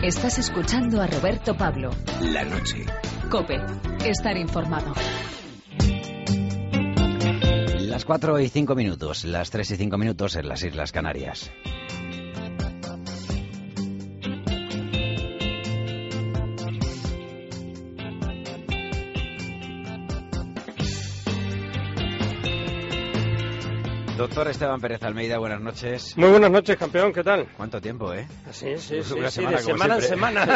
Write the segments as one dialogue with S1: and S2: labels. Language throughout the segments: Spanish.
S1: Estás escuchando a Roberto Pablo.
S2: La noche.
S1: COPE. Estar informado.
S2: Las 4:05, las 3:05 en las Islas Canarias. Doctor Esteban Pérez Almeida, buenas noches.
S3: Muy buenas noches, campeón, ¿qué tal?
S2: ¿Cuánto tiempo, eh?
S3: Sí,
S2: Una
S3: de
S2: semana,
S3: semana en semana.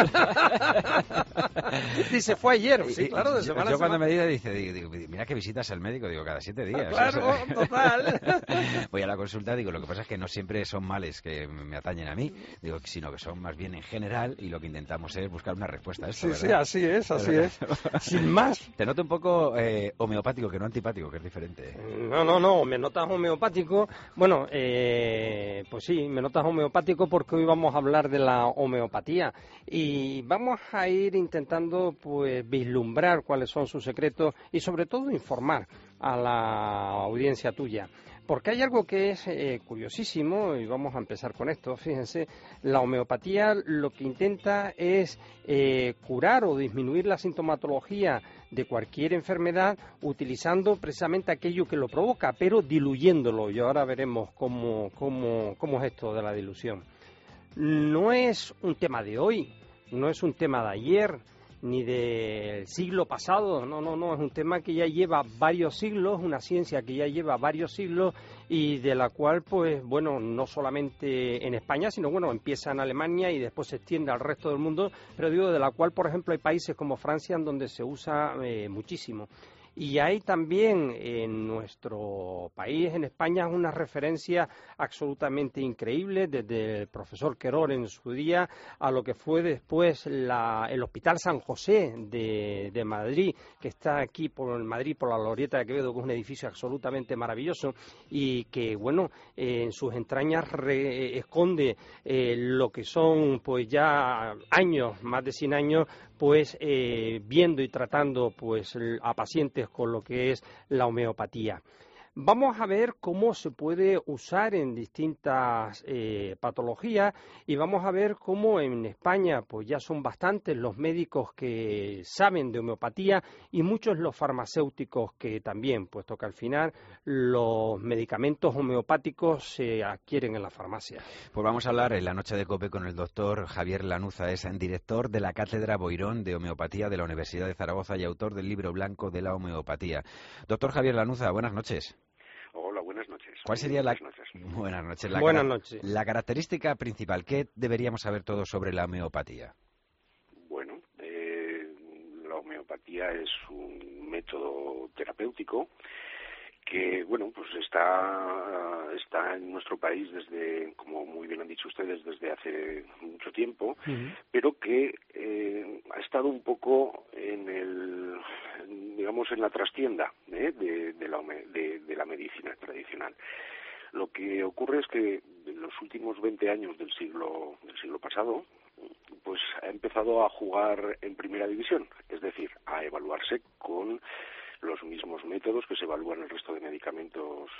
S3: Dice, fue ayer, sí, claro, de semana en semana.
S2: Yo cuando me digo, mira que visitas al médico, digo, cada 7 días.
S3: Claro, total.
S2: Voy a la consulta, digo, lo que pasa es que no siempre son males que me atañen a mí, digo, sino que son más bien en general, y lo que intentamos es buscar una respuesta a esto,
S3: Sí,
S2: ¿verdad?
S3: sí, así es. Sin más.
S2: Te noto un poco homeopático, que no antipático, que es diferente.
S3: No, me notas homeopático. Bueno, pues sí, me notas homeopático porque hoy vamos a hablar de la homeopatía y vamos a ir intentando pues vislumbrar cuáles son sus secretos y sobre todo informar a la audiencia tuya. Porque hay algo que es curiosísimo, y vamos a empezar con esto. Fíjense, la homeopatía lo que intenta es curar o disminuir la sintomatología de cualquier enfermedad utilizando precisamente aquello que lo provoca, pero diluyéndolo. Y ahora veremos cómo es esto de la dilución. No es un tema de hoy, no es un tema de ayer, ni del siglo pasado, no, es un tema que ya lleva varios siglos, una ciencia que ya lleva varios siglos y de la cual, pues, bueno, no solamente en España, sino, bueno, empieza en Alemania y después se extiende al resto del mundo, pero digo, de la cual, por ejemplo, hay países como Francia en donde se usa muchísimo. Y hay también en nuestro país, en España, una referencia absolutamente increíble desde el profesor Querol en su día a lo que fue después el Hospital San José de Madrid, que está aquí por Madrid, por la Glorieta de Quevedo, que es un edificio absolutamente maravilloso y que, bueno, en sus entrañas esconde lo que son pues ya años, más de 100 años, pues viendo y tratando pues a pacientes con lo que es la homeopatía. Vamos a ver cómo se puede usar en distintas patologías y vamos a ver cómo en España pues ya son bastantes los médicos que saben de homeopatía y muchos los farmacéuticos que también, puesto que al final los medicamentos homeopáticos se adquieren en la farmacia.
S2: Pues vamos a hablar en la noche de COPE con el doctor Javier Lanuza, es director de la Cátedra Boirón de Homeopatía de la Universidad de Zaragoza y autor del libro blanco de la homeopatía. Doctor Javier Lanuza, buenas noches.
S4: Hola, buenas noches.
S2: ¿Cuál sería la...
S4: Buenas noches.
S2: Buenas noches.
S3: Buenas noches.
S2: La característica principal, ¿qué deberíamos saber todos sobre la homeopatía?
S4: Bueno, la homeopatía es un método terapéutico que, bueno, pues está en nuestro país desde, como muy bien han dicho ustedes, desde hace mucho tiempo, pero que ha estado un poco digamos, en la trastienda de la medicina tradicional. Lo que ocurre es que en los últimos 20 años del siglo pasado, pues ha empezado a jugar en primera división, es decir, a evaluarse con los mismos métodos que se evalúan el resto de medicamentos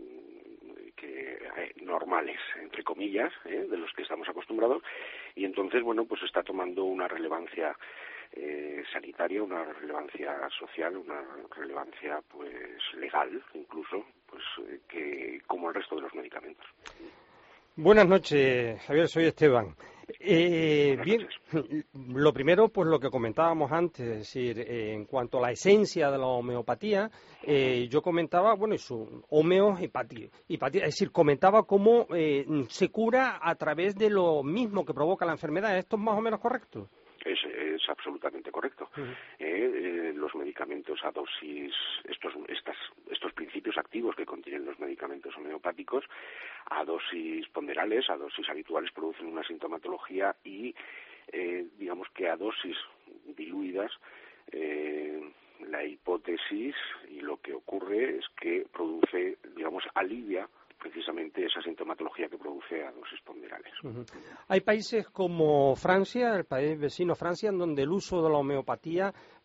S4: normales, entre comillas, de los que estamos acostumbrados, y entonces, bueno, pues está tomando una relevancia sanitaria, una relevancia social, una relevancia pues legal, incluso, pues que como el resto de los medicamentos.
S3: Buenas noches, Javier, soy Esteban. Bien, lo primero, pues lo que comentábamos antes, es decir, en cuanto a la esencia de la homeopatía, yo comentaba, bueno, su homeopatía, es decir, comentaba cómo se cura a través de lo mismo que provoca la enfermedad. ¿Esto es más o menos correcto?
S4: Es absolutamente correcto. Los medicamentos a dosis, estos principios activos que contienen los medicamentos homeopáticos, a dosis ponderales, a dosis habituales, producen una sintomatología y, digamos que a dosis diluidas, la hipótesis y lo que ocurre es que produce, digamos, alivia precisamente esa sintomatología que produce a dosis ponderales.
S3: Hay países como Francia, el país vecino Francia, en donde el uso de la homeopatía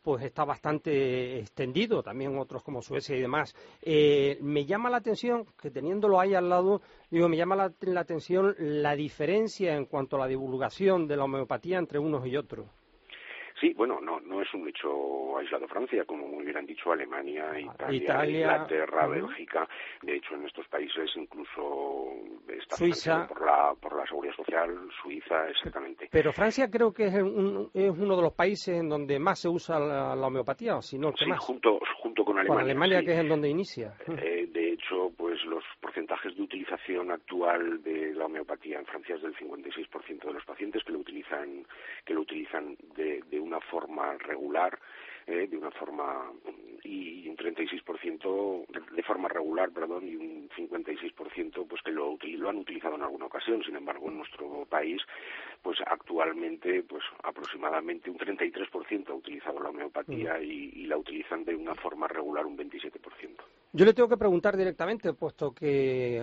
S3: pues está bastante extendido, también otros como Suecia y demás. Me llama la atención, que teniéndolo ahí al lado, me llama la atención la diferencia en cuanto a la divulgación de la homeopatía entre unos y otros.
S4: Sí, bueno, no es un hecho aislado Francia, como muy bien han dicho, Alemania, Italia, Inglaterra, Bélgica. De hecho, en estos países incluso está
S3: Suiza,
S4: por la seguridad social, Suiza, exactamente.
S3: Pero Francia creo que es uno de los países en donde más se usa la homeopatía, o si no el que más.
S4: Junto con Alemania.
S3: Con Alemania,
S4: sí.
S3: Que es en donde inicia.
S4: De hecho, pues los porcentajes de utilización actual de la homeopatía en Francia es del 56% de los pacientes que lo utilizan de una forma regular, de una forma y un 36% de forma regular, y un 56% pues que lo han utilizado en alguna ocasión. Sin embargo, en nuestro país, pues actualmente, pues aproximadamente un 33% ha utilizado la homeopatía y la utilizan de una forma regular un 27%.
S3: Yo le tengo que preguntar directamente, puesto que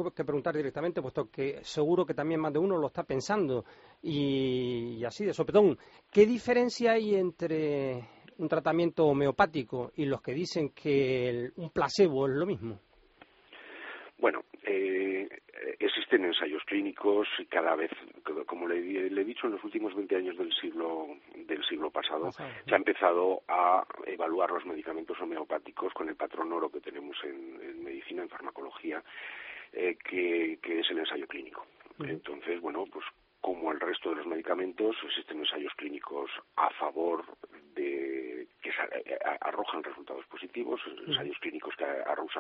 S3: seguro que también más de uno lo está pensando, y así de sopetón, ¿qué diferencia hay entre un tratamiento homeopático y los que dicen que un placebo es lo mismo?
S4: Bueno, existen ensayos clínicos y cada vez, como le he dicho, en los últimos 20 años del siglo pasado se ha empezado a evaluar los medicamentos homeopáticos con el patrón oro que tenemos en medicina, en farmacología, que es el ensayo clínico. Entonces, bueno, pues como el resto de los medicamentos, existen ensayos clínicos a favor de que arrojan resultados positivos, ensayos clínicos que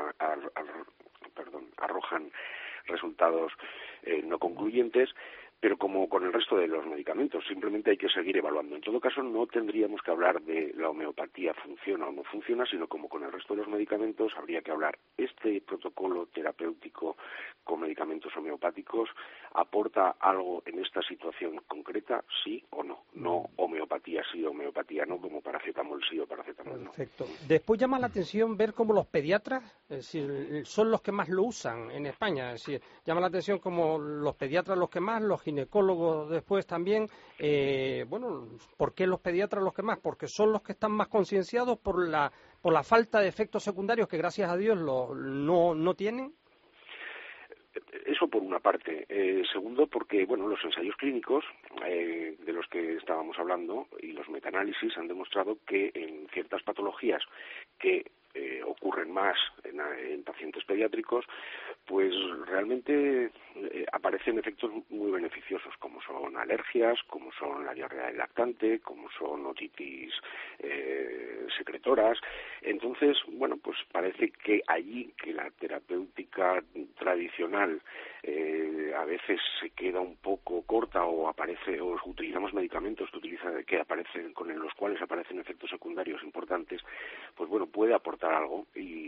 S4: arrojan resultados no concluyentes, pero como con el resto de los medicamentos, simplemente hay que seguir evaluando. En todo caso, no tendríamos que hablar de la homeopatía funciona o no funciona, sino como con el resto de los medicamentos habría que hablar, ¿este protocolo terapéutico con medicamentos homeopáticos aporta algo en esta situación concreta, sí o no? No homeopatía sí, homeopatía no, como paracetamol sí o paracetamol no.
S3: Perfecto. Después llama la atención ver cómo los pediatras, es decir, son los que más lo usan en España. Es decir, llama la atención como los pediatras los que más, los ginecólogos después también. ¿Por qué los pediatras los que más? Porque son los que están más concienciados por la falta de efectos secundarios que gracias a Dios no tienen.
S4: Eso por una parte. Segundo, porque los ensayos clínicos de los que estábamos hablando y los metaanálisis han demostrado que en ciertas patologías que ocurren más en pacientes pediátricos, pues realmente aparecen efectos muy beneficiosos, como son alergias, como son la diarrea del lactante, como son otitis secretoras. Entonces, pues parece que allí que la terapéutica tradicional a veces se queda un poco corta o utilizamos medicamentos con los cuales aparecen efectos secundarios importantes, pues puede aportar algo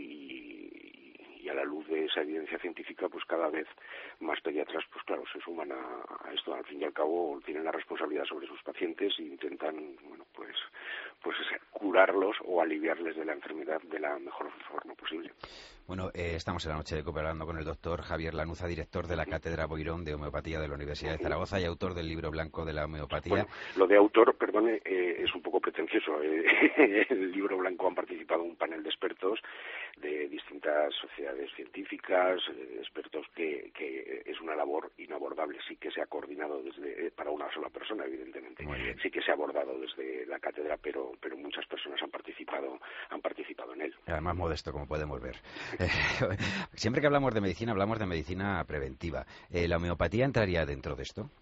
S4: y a la luz de esa evidencia científica, pues cada vez más pediatras, pues claro, se suman a esto. Al fin y al cabo tienen la responsabilidad sobre sus pacientes e intentan, curarlos o aliviarles de la enfermedad de la mejor forma posible.
S2: Estamos en la noche de COPE hablando con el doctor Javier Lanuza, director de la Cátedra Boirón de Homeopatía de la Universidad de Zaragoza y autor del libro blanco de la homeopatía.
S4: Lo de autor, perdone, es un poco pretencioso. En el libro blanco han participado un panel de expertos de distintas sociedades científicas, expertos que es una labor inabordable. Sí que se ha coordinado para una sola persona, evidentemente. Sí que se ha abordado desde la cátedra, pero muchas personas han participado en él.
S2: Además modesto, como podemos ver. Siempre que hablamos de medicina preventiva. ¿La homeopatía entraría dentro de esto?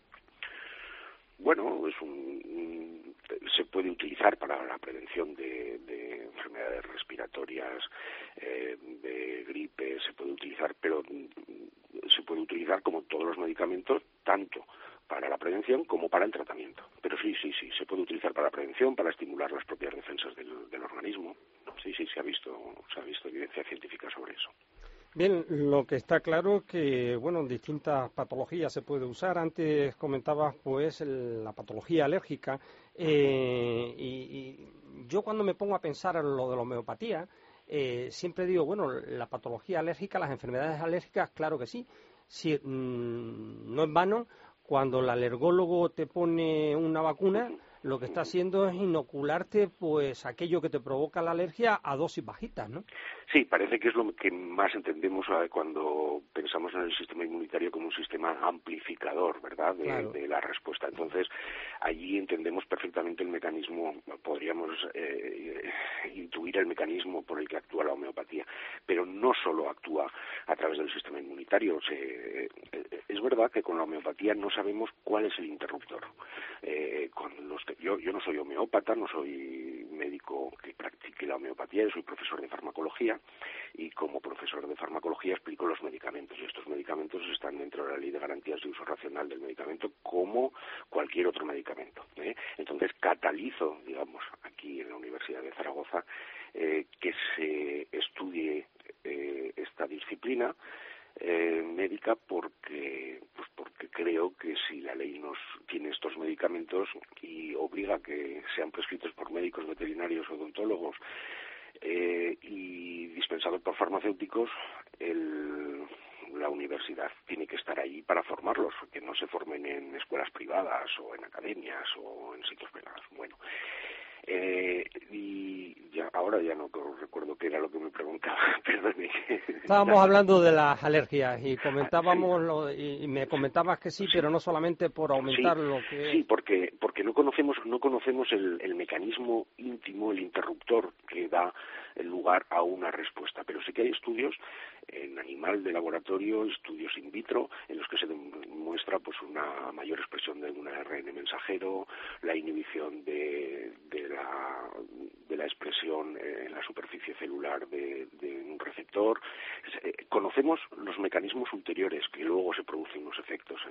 S4: Se puede utilizar para la prevención de enfermedades respiratorias, de gripe, se puede utilizar, pero se puede utilizar como todos los medicamentos, tanto para la prevención como para el tratamiento. Pero sí, se puede utilizar para la prevención, para estimular las propias defensas del organismo. Sí, se ha visto evidencia científica sobre eso.
S3: Bien, lo que está claro que, en distintas patologías se puede usar. Antes comentabas, la patología alérgica. Y yo cuando me pongo a pensar en lo de la homeopatía, siempre digo, la patología alérgica, las enfermedades alérgicas, claro que sí. No es vano, cuando el alergólogo te pone una vacuna, lo que está haciendo es inocularte pues aquello que te provoca la alergia a dosis bajitas, ¿no?
S4: Sí, parece que es lo que más entendemos cuando pensamos en el sistema inmunitario como un sistema amplificador, ¿verdad?,
S3: Claro.
S4: de la respuesta. Entonces, allí entendemos perfectamente el mecanismo, podríamos intuir el mecanismo por el que actúa la homeopatía, pero no solo actúa a través del sistema inmunitario. Es verdad que con la homeopatía no sabemos cuál es el interruptor. Yo no soy homeópata, no soy médico que practique la homeopatía, yo soy profesor de farmacología, y como profesor de farmacología explico los medicamentos, y estos medicamentos están dentro de la Ley de Garantías de Uso Racional del Medicamento como cualquier otro medicamento. Entonces catalizo, digamos, aquí en la Universidad de Zaragoza, que se estudie esta disciplina médica porque creo que si la ley nos tiene estos medicamentos y obliga a que sean prescritos por médicos veterinarios o odontólogos y dispensados por farmacéuticos, la universidad tiene que estar ahí para formarlos, que no se formen en escuelas privadas o en academias o en sitios privados. Bueno, y ahora ya no recuerdo qué era lo que me preguntaba, perdone.
S3: Estábamos hablando de las alergias y comentábamos
S4: sí.
S3: y me comentabas que sí, pero no solamente por aumentar lo que...
S4: Sí, porque no conocemos el mecanismo íntimo, el interruptor que da lugar a una respuesta, pero sí que hay estudios en animal de laboratorio, estudios in vitro, en los que se demuestra pues una mayor expresión de un ARN mensajero, la inhibición de la expresión en la superficie celular de un receptor. Conocemos los mecanismos ulteriores que luego se producen unos efectos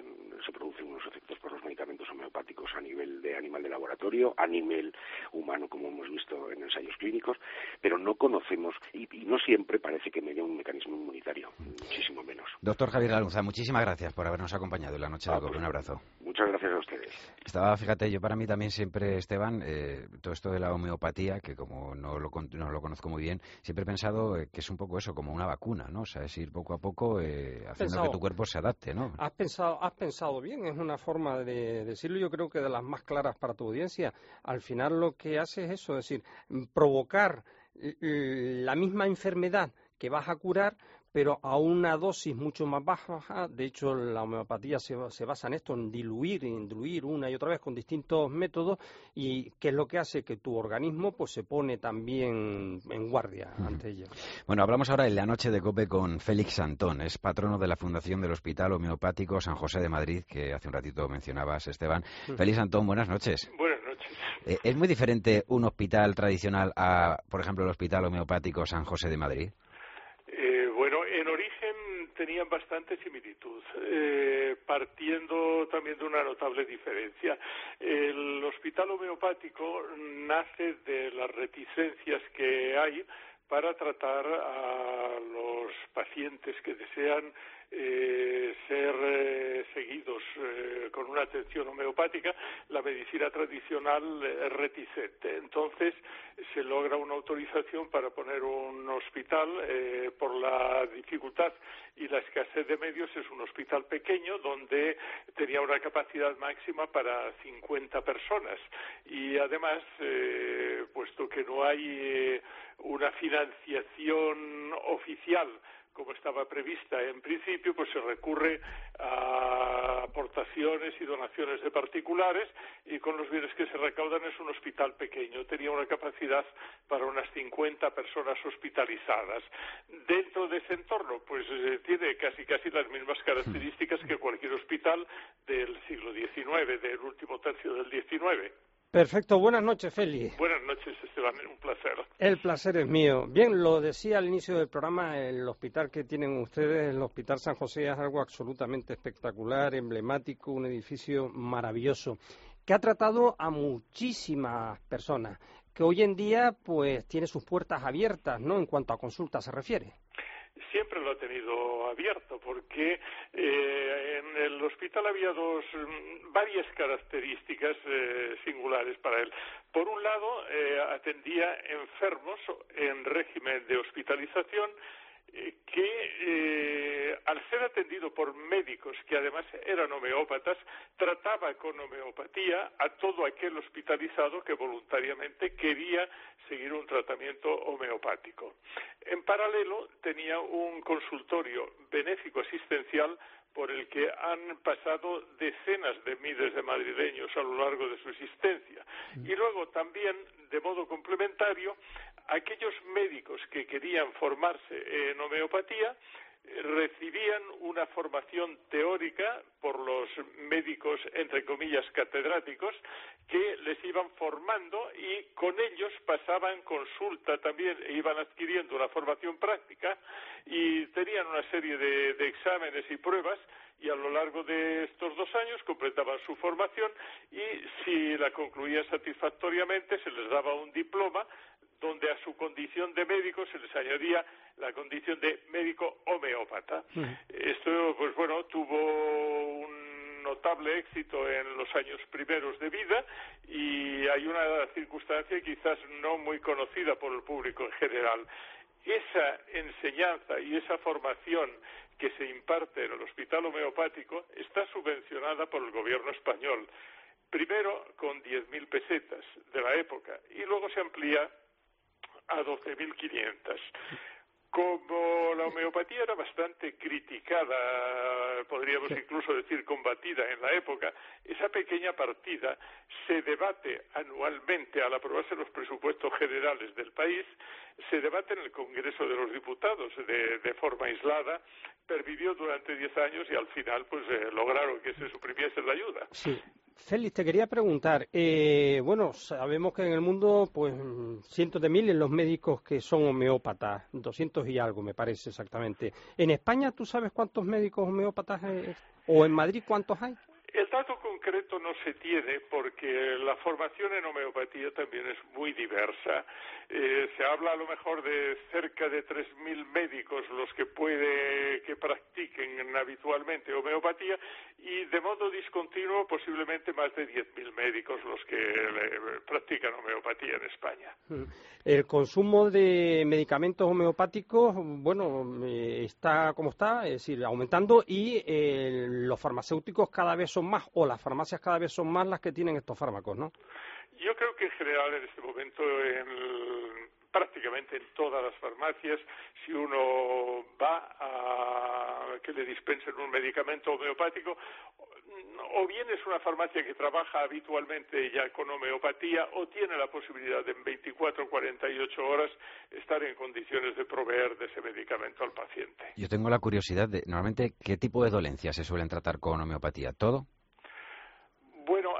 S4: por los medicamentos homeopáticos a nivel de animal de laboratorio, a nivel humano, como hemos visto en ensayos clínicos, pero no conocemos y no siempre parece que media un mecanismo inmunitario, muchísimo menos.
S2: Doctor Javier Lanuza, muchísimas gracias por habernos acompañado en la noche de COPE.
S4: Pues,
S2: un abrazo.
S4: Muchas gracias a ustedes.
S2: Fíjate, yo para mí también siempre, Esteban, todo esto de la homeopatía, que como no lo conozco muy bien, siempre he pensado que es un poco eso, como una vacuna, ¿no? O sea, es ir poco a poco haciendo que tu cuerpo se adapte, ¿no?
S3: Has pensado bien, es una forma de decirlo, yo creo que de las más claras para tu audiencia. Al final lo que hace es eso, es decir, provocar la misma enfermedad que vas a curar, pero a una dosis mucho más baja. De hecho, la homeopatía se basa en esto, en diluir una y otra vez con distintos métodos, y que es lo que hace que tu organismo pues se pone también en guardia ante ello.
S2: Bueno, hablamos ahora en la noche de COPE con Félix Antón, es patrono de la Fundación del Hospital Homeopático San José de Madrid, que hace un ratito mencionabas, Esteban. Félix Antón, buenas noches.
S5: Buenas noches.
S2: ¿Es muy diferente un hospital tradicional a, por ejemplo, el Hospital Homeopático San José de Madrid?
S5: Bueno, en origen tenían bastante similitud, partiendo también de una notable diferencia. El hospital homeopático nace de las reticencias que hay para tratar a los pacientes que desean ser seguidos con una atención homeopática. La medicina tradicional es reticente. Entonces se logra una autorización para poner un hospital. Por la dificultad y la escasez de medios, es un hospital pequeño donde tenía una capacidad máxima para 50 personas. Y además, puesto que no hay una financiación oficial como estaba prevista en principio, pues se recurre a aportaciones y donaciones de particulares, y con los bienes que se recaudan es un hospital pequeño. Tenía una capacidad para unas 50 personas hospitalizadas. Dentro de ese entorno, pues tiene casi las mismas características que cualquier hospital del siglo XIX, del último tercio del XIX.
S3: Perfecto, buenas noches, Félix.
S5: Buenas noches, Esteban, un placer.
S3: El placer es mío. Bien, lo decía al inicio del programa, el hospital que tienen ustedes, el Hospital San José, es algo absolutamente espectacular, emblemático, un edificio maravilloso, que ha tratado a muchísimas personas, que hoy en día pues tiene sus puertas abiertas, ¿no?, en cuanto a consultas se refiere.
S5: Siempre lo ha tenido abierto, porque en el hospital había varias características singulares para él. Por un lado, atendía enfermos en régimen de hospitalización que al ser atendido por médicos que además eran homeópatas, trataba con homeopatía a todo aquel hospitalizado que voluntariamente quería seguir un tratamiento homeopático. En paralelo tenía un consultorio benéfico asistencial por el que han pasado decenas de miles de madrileños a lo largo de su existencia. Y luego también, de modo complementario, aquellos médicos que querían formarse en homeopatía recibían una formación teórica por los médicos, entre comillas, catedráticos, que les iban formando y con ellos pasaban consulta también e iban adquiriendo una formación práctica y tenían una serie de exámenes y pruebas y a lo largo de estos 2 años completaban su formación y si la concluían satisfactoriamente se les daba un diploma donde a su condición de médico se les añadía la condición de médico homeópata. Esto, pues bueno, tuvo un notable éxito en los años primeros de vida y hay una circunstancia quizás no muy conocida por el público en general. Esa enseñanza y esa formación que se imparte en el hospital homeopático está subvencionada por el gobierno español. Primero con 10.000 pesetas de la época y luego se amplía a 12.500. Como la homeopatía era bastante criticada, podríamos incluso decir combatida en la época, esa pequeña partida se debate anualmente al aprobarse los presupuestos generales del país, se debate en el Congreso de los Diputados de forma aislada, pervivió durante 10 años y al final pues lograron que se suprimiese la ayuda.
S3: Sí. Félix, te quería preguntar, bueno, sabemos que en el mundo, pues, cientos de miles los médicos que son homeópatas, 200 y algo, me parece exactamente. ¿En España tú sabes cuántos médicos homeópatas hay? ¿O en Madrid cuántos hay?
S5: El dato concreto no se tiene porque la formación en homeopatía también es muy diversa. Se habla a lo mejor de cerca de 3.000 médicos los que practiquen habitualmente homeopatía y de modo discontinuo posiblemente más de 10.000 médicos los que practican homeopatía en España.
S3: El consumo de medicamentos homeopáticos, bueno, está como está, es decir, aumentando y los farmacéuticos cada vez son más, o las farmacias cada vez son más las que tienen estos fármacos, ¿no?
S5: Yo creo que en general en este momento prácticamente en todas las farmacias, si uno va a que le dispensen un medicamento homeopático, o bien es una farmacia que trabaja habitualmente ya con homeopatía o tiene la posibilidad de en 24 o 48 horas estar en condiciones de proveer de ese medicamento al paciente.
S2: Yo tengo la curiosidad de, normalmente, ¿qué tipo de dolencias se suelen tratar con homeopatía? ¿Todo?
S5: Bueno,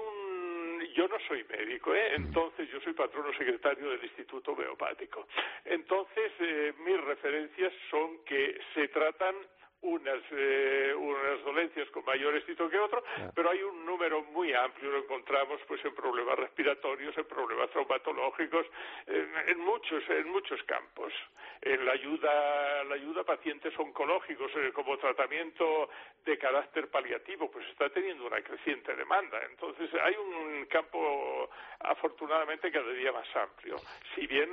S5: yo no soy médico, entonces yo soy patrono secretario del Instituto Homeopático. Entonces, mis referencias son que se tratan unas dolencias con mayor éxito que otro, pero hay un número muy amplio, lo encontramos pues en problemas respiratorios, en problemas traumatológicos, en muchos campos. En la ayuda a pacientes oncológicos como tratamiento de carácter paliativo, pues está teniendo una creciente demanda. Entonces hay un campo afortunadamente cada día más amplio. Si bien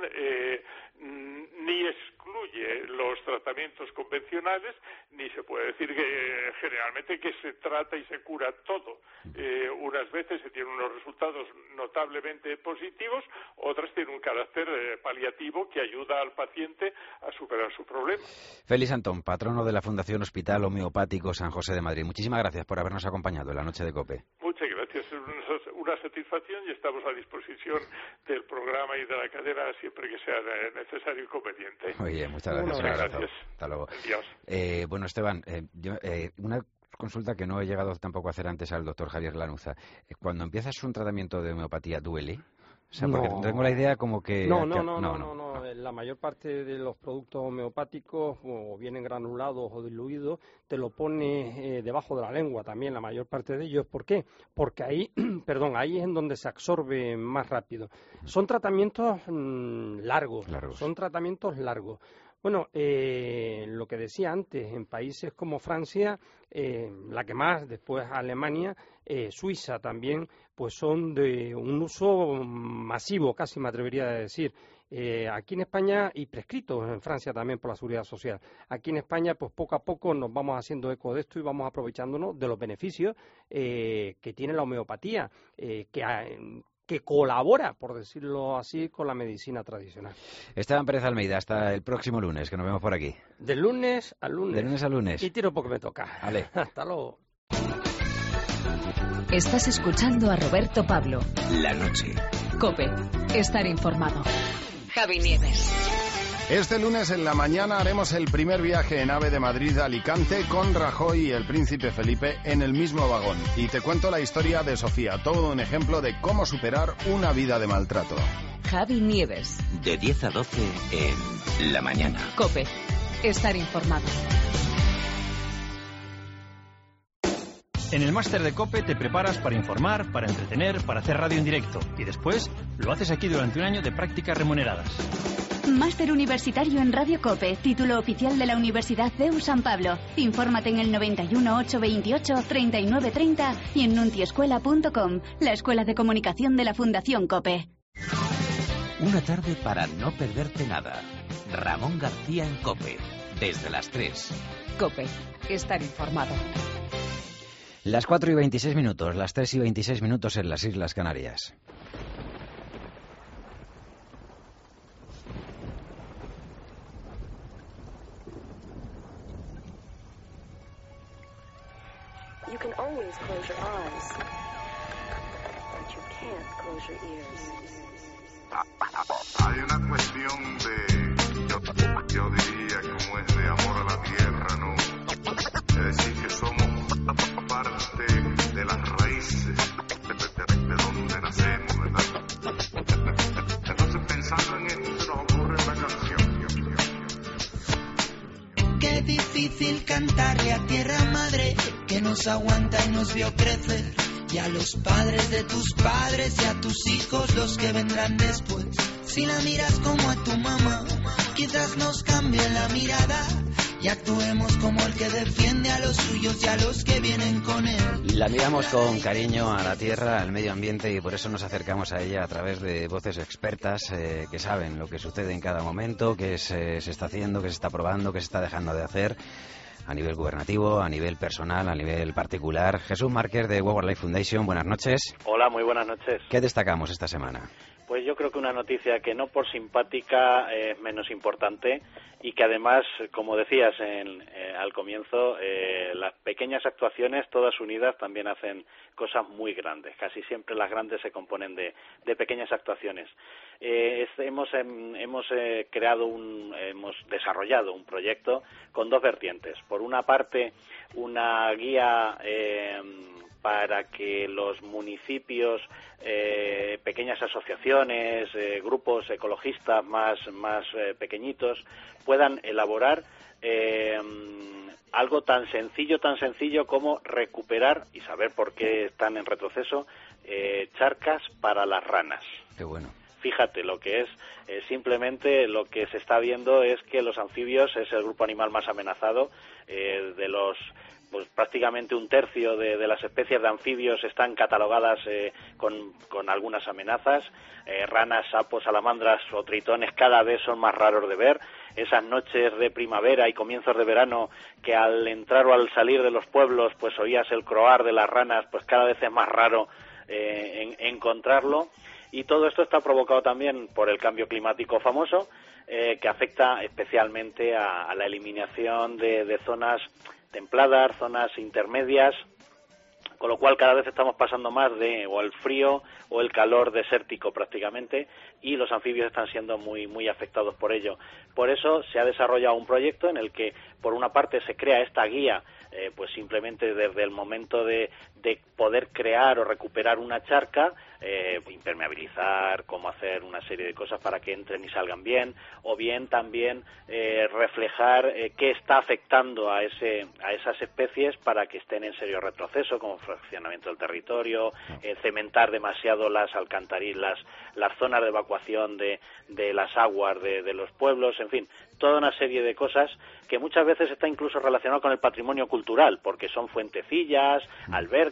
S5: ni excluye los tratamientos convencionales, ni se puede decir que generalmente que se trata y se cura todo. Unas veces se tienen unos resultados notablemente positivos, otras tienen un carácter paliativo que ayuda al paciente a superar su problema.
S2: Félix Antón, patrono de la Fundación Hospital Homeopático San José de Madrid. Muchísimas gracias por habernos acompañado en la noche de COPE.
S5: Muchas gracias, es una satisfacción y estamos a disposición del programa y de la cadena siempre que sea necesario y conveniente.
S2: Oye, muchas gracias.
S5: Muchas gracias.
S2: Hasta luego.
S5: Adiós.
S2: Bueno, Esteban, una consulta que no he llegado tampoco a hacer antes al doctor Javier Lanuza. Cuando empiezas un tratamiento de homeopatía, ¿duele? O sea, porque tengo la idea como que...
S3: No. La mayor parte de los productos homeopáticos o vienen granulados o diluidos, te lo pones debajo de la lengua también, la mayor parte de ellos. ¿Por qué? Porque ahí, ahí es en donde se absorbe más rápido. Son tratamientos largos. Son tratamientos largos. Bueno, lo que decía antes, en países como Francia, la que más, después Alemania, Suiza también, pues son de un uso masivo, casi me atrevería a decir. Aquí en España, y prescritos en Francia también por la Seguridad Social, aquí en España pues poco a poco nos vamos haciendo eco de esto y vamos aprovechándonos de los beneficios que tiene la homeopatía, que colabora, por decirlo así, con la medicina tradicional.
S2: Esteban Pérez Almeida, hasta el próximo lunes, que nos vemos por aquí.
S3: De lunes a lunes.
S2: De lunes a lunes.
S3: Y tiro porque me toca.
S2: Vale.
S3: Hasta luego.
S1: Estás escuchando a Roberto Pablo.
S6: La noche.
S1: COPE. Estar informado. Javi Nieves.
S7: Este lunes en la mañana haremos el primer viaje en AVE de Madrid a Alicante con Rajoy y el príncipe Felipe en el mismo vagón. Y te cuento la historia de Sofía, todo un ejemplo de cómo superar una vida de maltrato.
S1: Javi Nieves.
S6: De 10 a 12 en La Mañana.
S1: COPE. Estar informado.
S8: En el máster de COPE te preparas para informar, para entretener, para hacer radio en directo. Y después lo haces aquí durante un año de prácticas remuneradas.
S9: Máster Universitario en Radio COPE, título oficial de la Universidad CEU San Pablo. Infórmate en el 91 828 3930 y en nuntiescuela.com, la escuela de comunicación de la Fundación COPE.
S6: Una tarde para no perderte nada. Ramón García en COPE, desde las 3.
S1: COPE. Estar informado.
S2: Las 4:26, las 3:26 en las Islas Canarias.
S10: You can always close your eyes, but you can't close your ears.
S11: Hay una cuestión yo diría como es de amor a la tierra, ¿no? Es decir, que somos parte de las raíces de donde nacemos, ¿verdad? Entonces, pensando en esto, se nos ocurre una canción.
S12: Qué difícil cantarle a tierra madre que nos aguanta y nos vio crecer, y a los padres de tus padres y a tus hijos los que vendrán después. Si la miras como a tu mamá, quizás nos cambie la mirada y actuemos como el que defiende a los suyos y a los que vienen con él.
S2: La miramos con cariño a la tierra, al medio ambiente, y por eso nos acercamos a ella a través de voces expertas que saben lo que sucede en cada momento, qué se está haciendo, qué se está probando, qué se está dejando de hacer a nivel gubernativo, a nivel personal, a nivel particular. Jesús Márquez de World Life Foundation, buenas noches.
S13: Hola, muy buenas noches.
S2: ¿Qué destacamos esta semana?
S13: Pues yo creo que una noticia que no por simpática es menos importante y que además, como decías al comienzo, las pequeñas actuaciones todas unidas también hacen cosas muy grandes. Casi siempre las grandes se componen de pequeñas actuaciones. Hemos desarrollado un proyecto con dos vertientes. Por una parte, una guía para que los municipios, pequeñas asociaciones, grupos ecologistas más pequeñitos puedan elaborar algo tan sencillo como recuperar y saber por qué están en retroceso charcas para las ranas.
S2: Qué bueno.
S13: Fíjate lo que es, simplemente lo que se está viendo es que los anfibios es el grupo animal más amenazado, de los pues prácticamente un tercio de las especies de anfibios están catalogadas con algunas amenazas. Ranas, sapos, salamandras o tritones cada vez son más raros de ver. Esas noches de primavera y comienzos de verano que al entrar o al salir de los pueblos pues oías el croar de las ranas, pues cada vez es más raro encontrarlo. Y todo esto está provocado también por el cambio climático famoso, que afecta especialmente a la eliminación de zonas templadas, zonas intermedias, con lo cual cada vez estamos pasando más o el frío o el calor desértico prácticamente, y los anfibios están siendo muy afectados por ello. Por eso se ha desarrollado un proyecto en el que, por una parte, se crea esta guía, pues simplemente desde el momento de poder crear o recuperar una charca, impermeabilizar, cómo hacer una serie de cosas para que entren y salgan bien, o bien también reflejar qué está afectando a esas especies para que estén en serio retroceso, como fraccionamiento del territorio, cementar demasiado las alcantarillas, las zonas de evacuación de las aguas de los pueblos, en fin, toda una serie de cosas que muchas veces está incluso relacionado con el patrimonio cultural, porque son fuentecillas, albercas,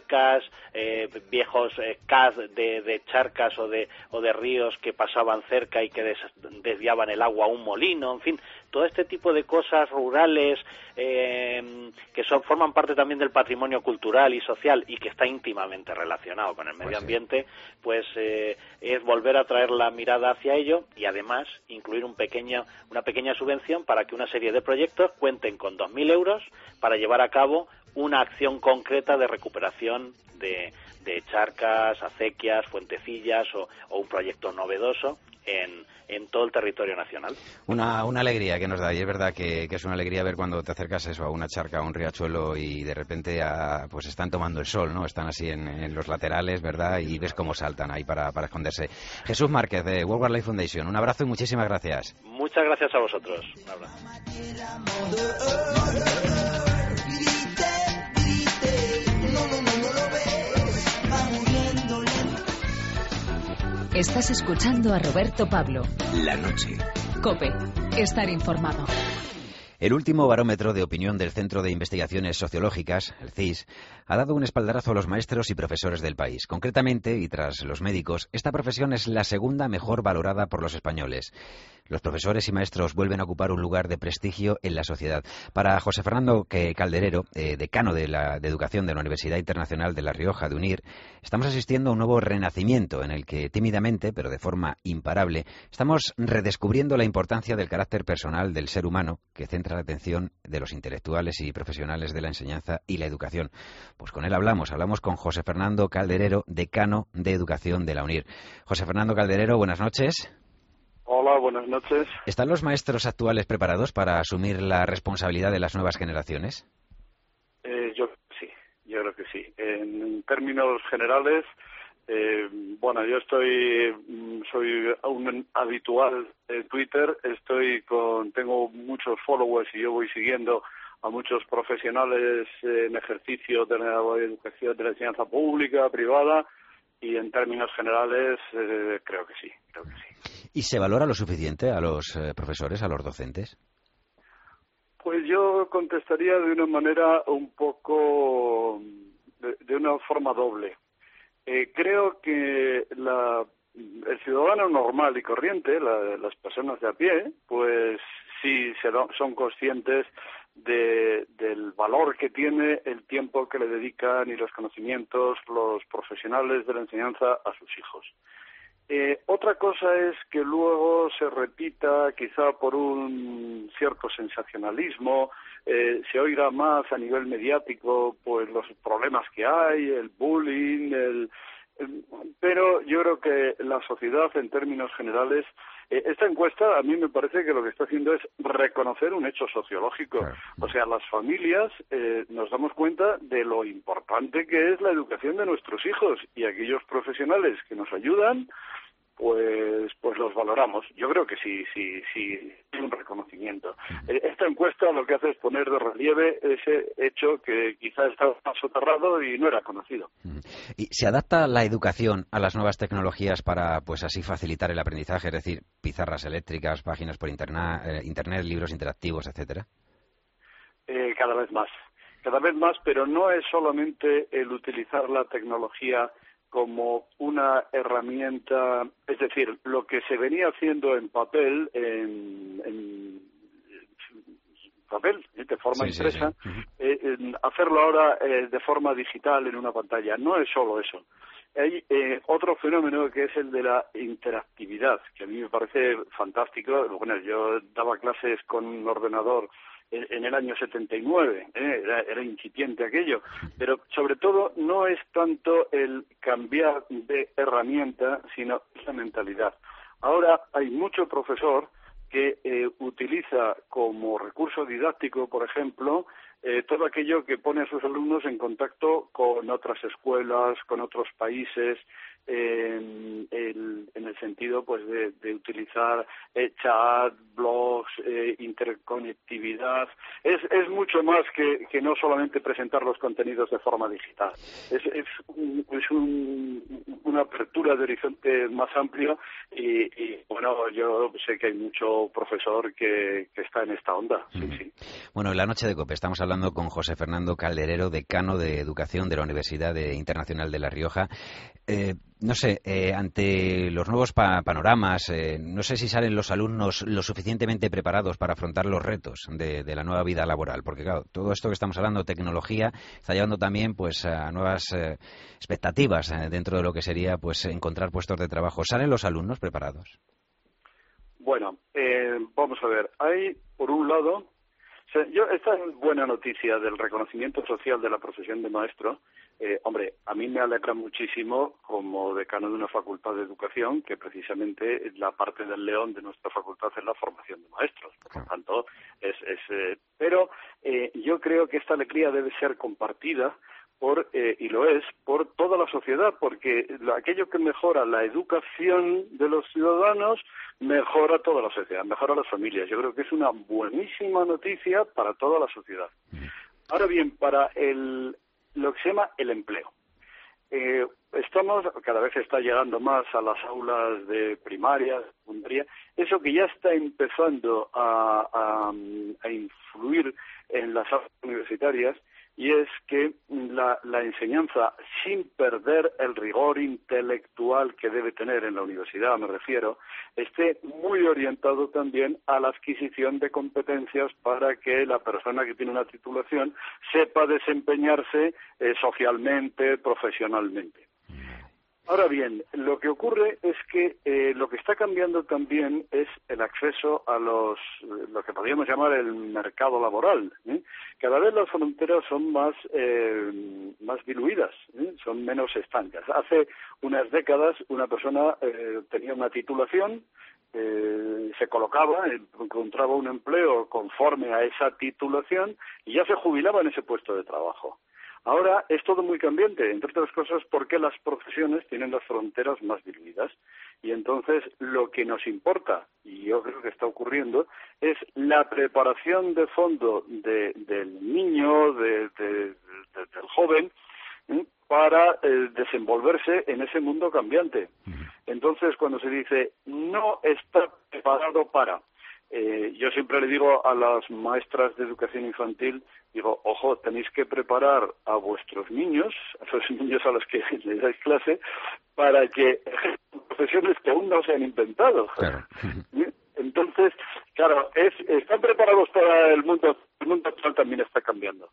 S13: cercas, viejos CAD de charcas o de ríos que pasaban cerca y que desviaban el agua a un molino, en fin, todo este tipo de cosas rurales que forman parte también del patrimonio cultural y social y que está íntimamente relacionado con el medio ambiente, pues es volver a traer la mirada hacia ello y además incluir una pequeña subvención para que una serie de proyectos cuenten con 2.000 euros para llevar a cabo una acción concreta de recuperación de charcas, acequias, fuentecillas o un proyecto novedoso en todo el territorio nacional.
S2: Una alegría que nos da, y es verdad que es una alegría ver cuando te acercas a una charca, a un riachuelo y de repente pues están tomando el sol, ¿no? Están así en los laterales, ¿verdad? Y ves cómo saltan ahí para esconderse. Jesús Márquez, de World Wildlife Foundation, un abrazo y muchísimas gracias.
S13: Muchas gracias a vosotros. Un abrazo.
S1: Estás escuchando a Roberto Pablo.
S6: La noche.
S1: COPE. Estar informado.
S2: El último barómetro de opinión del Centro de Investigaciones Sociológicas, el CIS, ha dado un espaldarazo a los maestros y profesores del país. Concretamente, y tras los médicos, esta profesión es la segunda mejor valorada por los españoles. Los profesores y maestros vuelven a ocupar un lugar de prestigio en la sociedad. Para José Fernando Calderero, decano de Educación de la Universidad Internacional de La Rioja de UNIR, estamos asistiendo a un nuevo renacimiento en el que tímidamente, pero de forma imparable, estamos redescubriendo la importancia del carácter personal del ser humano que centra la atención de los intelectuales y profesionales de la enseñanza y la educación. Pues con él hablamos con José Fernando Calderero, decano de Educación de la UNIR. José Fernando Calderero, buenas noches.
S14: Hola, buenas noches.
S2: ¿Están los maestros actuales preparados para asumir la responsabilidad de las nuevas generaciones?
S14: Yo creo que sí. En términos generales, yo soy un habitual de Twitter, tengo muchos followers y yo voy siguiendo a muchos profesionales en ejercicio de la educación, de la enseñanza pública, privada, y en términos generales creo que sí.
S2: ¿Y se valora lo suficiente a los profesores, a los docentes?
S14: Pues yo contestaría de una manera un poco, de una forma doble. Creo que el ciudadano normal y corriente, las personas de a pie, pues sí son conscientes del valor que tiene el tiempo que le dedican y los conocimientos los profesionales de la enseñanza a sus hijos. Otra cosa es que luego se repita, quizá por un cierto sensacionalismo, se oiga más a nivel mediático pues los problemas que hay, el bullying, pero yo creo que la sociedad en términos generales, esta encuesta a mí me parece que lo que está haciendo es reconocer un hecho sociológico. O sea, las familias nos damos cuenta de lo importante que es la educación de nuestros hijos, y aquellos profesionales que nos ayudan pues los valoramos. Yo creo que sí hay un reconocimiento. Esta encuesta lo que hace es poner de relieve ese hecho que quizá estaba soterrado y no era conocido.
S2: ¿Y se adapta la educación a las nuevas tecnologías para pues así facilitar el aprendizaje, es decir, pizarras eléctricas, páginas por internet, libros interactivos, etcétera?
S14: Cada vez más, pero no es solamente el utilizar la tecnología como una herramienta, es decir, lo que se venía haciendo en papel, de forma impresa, hacerlo ahora de forma digital en una pantalla. No es solo eso. Hay otro fenómeno que es el de la interactividad, que a mí me parece fantástico. Bueno, yo daba clases con un ordenador en el año 79, era incipiente aquello, pero sobre todo no es tanto el cambiar de herramienta, sino la mentalidad. Ahora hay mucho profesor que utiliza como recurso didáctico, por ejemplo, todo aquello que pone a sus alumnos en contacto con otras escuelas, con otros países, en el sentido pues de utilizar chat, blogs, interconectividad. Es mucho más que no solamente presentar los contenidos de forma digital. Es una apertura de horizonte más amplio y bueno, yo sé que hay mucho profesor que está en esta onda. Sí.
S2: Bueno, en la noche de COPE estamos hablando con José Fernando Calderero, decano de Educación de la Universidad Internacional de La Rioja. No sé, ante los nuevos panoramas, no sé si salen los alumnos lo suficientemente preparados para afrontar los retos de la nueva vida laboral, porque claro, todo esto que estamos hablando, tecnología, está llevando también pues a nuevas expectativas dentro de lo que sería pues encontrar puestos de trabajo. ¿Salen los alumnos preparados?
S14: Bueno, vamos a ver. Hay, por un lado, esta es buena noticia del reconocimiento social de la profesión de maestro. Hombre, a mí me alegra muchísimo como decano de una facultad de educación que precisamente la parte del león de nuestra facultad es la formación de maestros. Por tanto, pero yo creo que esta alegría debe ser compartida y lo es por toda la sociedad, porque aquello que mejora la educación de los ciudadanos mejora toda la sociedad, mejora las familias. Yo creo que es una buenísima noticia para toda la sociedad. Ahora bien, para lo que se llama el empleo. Cada vez está llegando más a las aulas de primaria, secundaria, eso que ya está empezando a influir en las aulas universitarias, y es que la enseñanza, sin perder el rigor intelectual que debe tener en la universidad, me refiero, esté muy orientado también a la adquisición de competencias para que la persona que tiene una titulación sepa desempeñarse socialmente, profesionalmente. Ahora bien, lo que ocurre es que lo que está cambiando también es el acceso a lo que podríamos llamar el mercado laboral. Cada vez las fronteras son más diluidas, son menos estancas. Hace unas décadas una persona tenía una titulación, se colocaba, encontraba un empleo conforme a esa titulación y ya se jubilaba en ese puesto de trabajo. Ahora es todo muy cambiante, entre otras cosas porque las profesiones tienen las fronteras más diluidas. Y entonces lo que nos importa, y yo creo que está ocurriendo, es la preparación de fondo del niño, del joven, para desenvolverse en ese mundo cambiante. Entonces, cuando se dice no está preparado para... yo siempre le digo a las maestras de educación infantil, digo, ojo, tenéis que preparar a vuestros niños, a esos niños a los que les dais clase, para que profesiones que aún no se han inventado. Claro. Entonces, claro, están preparados para el mundo actual también está cambiando.